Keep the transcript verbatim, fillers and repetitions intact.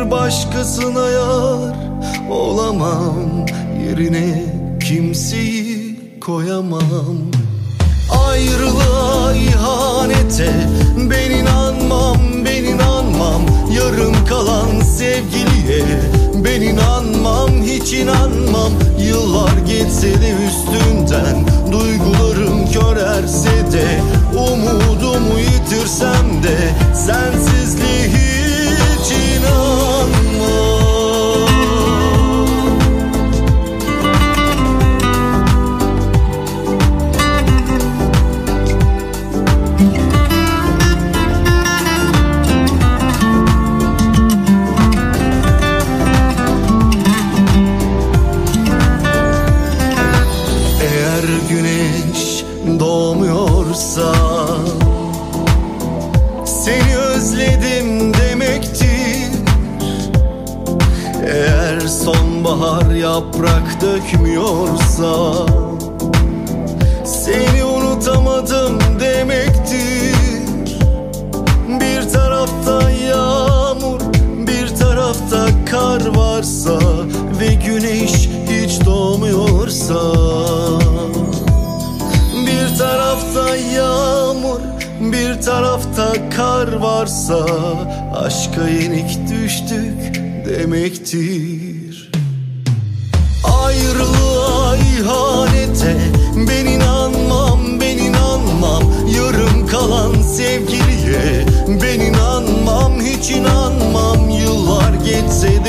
bir başkasına yar olamam, yerine kimseyi koyamam. Ayrılığa, ihanete ben inanmam, ben inanmam. Yarım kalan sevgiliye ben inanmam, hiç inanmam. Yıllar geçse de üstünden, duygularım körerse de, umudumu yitirsem de sensizliğe hiç inanmam. Güneş doğmuyorsa seni özledim demektir. Eğer sonbahar yaprak dökmüyorsa seni unutamadım demektir. Bir tarafta yağmur, bir tarafta kar varsa ve güneş hiç doğmuyorsa, bir tarafta yağmur, bir tarafta kar varsa aşka yenik düştük demektir. Ayrılığa, ihanete ben inanmam, ben inanmam. Yarım kalan sevgiliye ben inanmam, hiç inanmam. Yıllar geçse